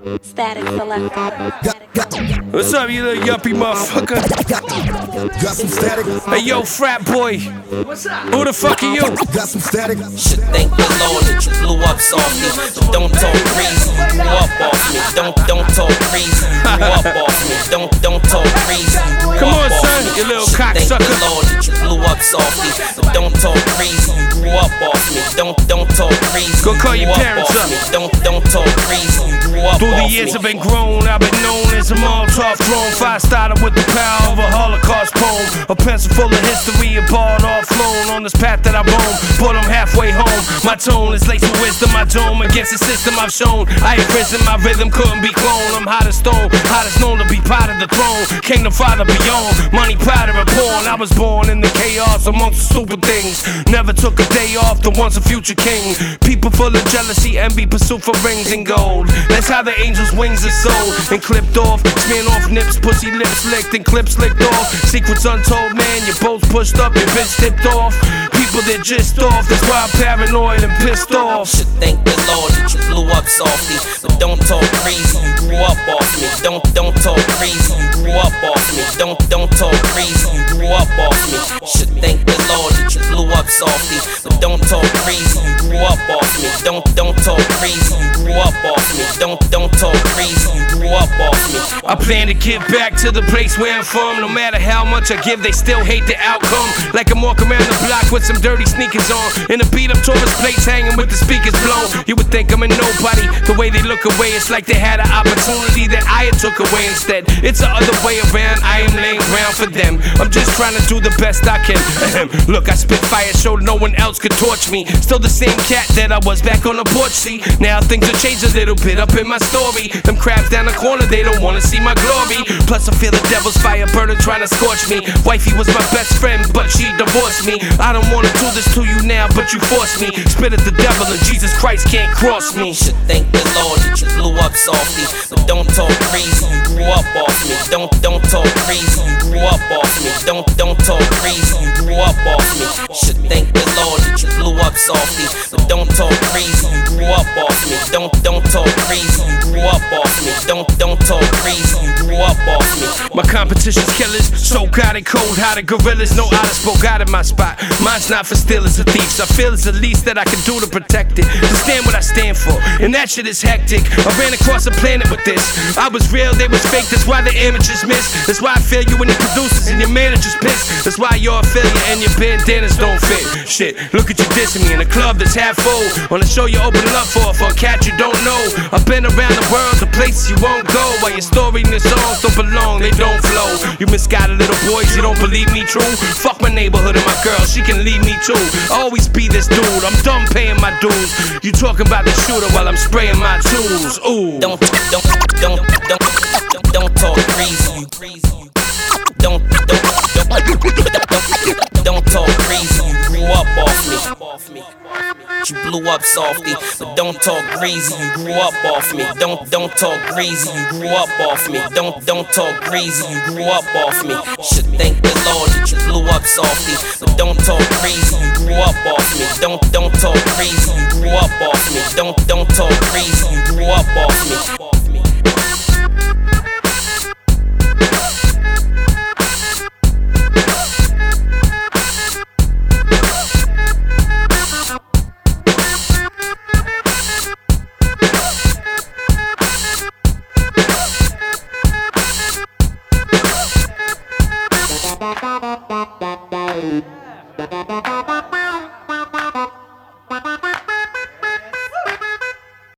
Static Selector. What's up, you little yuppie motherfucker? Got some static. Hey, yo, frat boy. What's up? Who the fuck are you? Got some static. Should thank the Lord that you blew up softly. Don't talk crazy, you grew up off me. Don't talk crazy, you grew up off me. Don't talk crazy, you grew Come on, up off son, me. you little Should thank cocksucker. the Lord that you blew up softly. Don't talk crazy, you grew up off me. Don't talk crazy, Go call you your grew parents off up. me. Don't talk crazy, you grew up Through the off years me. I've been grown, I've been known as a Molotov drone. Fire started with the power of a Holocaust poem. A pencil full of history, a barred off flown on this path that I roam. But I'm halfway home. My tone is laced with wisdom, my dome against the system I've shown. I have risen, my rhythm couldn't be cloned. I'm hot as stone, hottest known to be part of the throne. King the father beyond, money, powder, and porn. I was born in the chaos amongst the stupid things. Never took a day off, the once a future king. People full of jealousy, envy, pursuit for rings and gold. That's how the angel's wings are sold and clipped off. Smearing off nips, pussy lips licked and clips licked off. Secrets untold, man, your boats pushed up, your bitch tipped off. People that just off, that's why I'm paranoid and pissed off. Should thank the Lord that you blew up softly. But don't talk crazy, you grew up off me. Don't talk crazy, you grew up off me. Don't talk crazy, you grew up off me. Should thank the Lord that you blew up softly. But don't talk crazy, you grew up off me. Don't talk crazy, you grew up off me. Don't talk crazy, you grew up off me. I plan to give back to the place where I'm from. No matter how much I give, they still hate the outcome. Like I'm walking around the block with some dirty sneakers on, and a beat up tourist plates hanging with the speakers blown. You would think I'm a nobody. The way they look away, it's like they had an opportunity that I had took away instead. It's the other way around. I am laying ground for them. I'm just trying to do the best I can. Look, I spit fire so no one else could torch me. Still the same cat that I was back on the porch. See, now things have changed a little bit up in my story. Them crabs down the corner, they don't wanna see my glory. Plus I feel the devil's fire burning trying to scorch me. Wifey was my best friend, but she divorced me. I don't wanna do this to you now, but you forced me. Spit at the devil and Jesus Christ can't cross me. Should thank the Lord that you blew up softly. But don't talk crazy, you grew up off me. Don't talk crazy, you grew up off me. Don't talk crazy, you grew up off me. Should thank the Lord that you blew up softly. But don't talk crazy, you grew up off me. Don't talk crazy, you grew up off me. Don't talk crazy, you grew up off me. My competition's killers, so got it cold, how the gorillas. No honest spoke out of my spot. Mine's not for stealers or thieves. I feel it's the least that I can do to protect it. To stand what I stand for, and that shit is hectic. I ran across a planet with this. I was real, they was fake, that's why the amateurs miss. That's why I feel you and the producers and your managers pissed. That's why you're a failure and your bandanas don't fit. Shit, look at you dissing me in a club that's half full. On a show you're opening up for a cat you don't know. I've been around the world, the places you won't go. While your story and the songs don't belong, they don't flow. You misguided little boys, you don't believe me true? Fuck my neighborhood and my girl, she can leave me too. Always be this dude, I'm done paying my dues. You talking about the shooter while I'm spraying my tools. Ooh. Don't talk crazy. Don't talk crazy. You grew up off me. You blew up softly, but don't talk crazy. You grew up off me. Don't talk crazy. You grew up off me. Don't talk crazy. You grew up off me. Should thank the Lord that you blew up softly, but don't talk crazy. You grew up off me. Don't talk crazy. You grew up off me. Don't talk crazy. You grew up off me. Bye.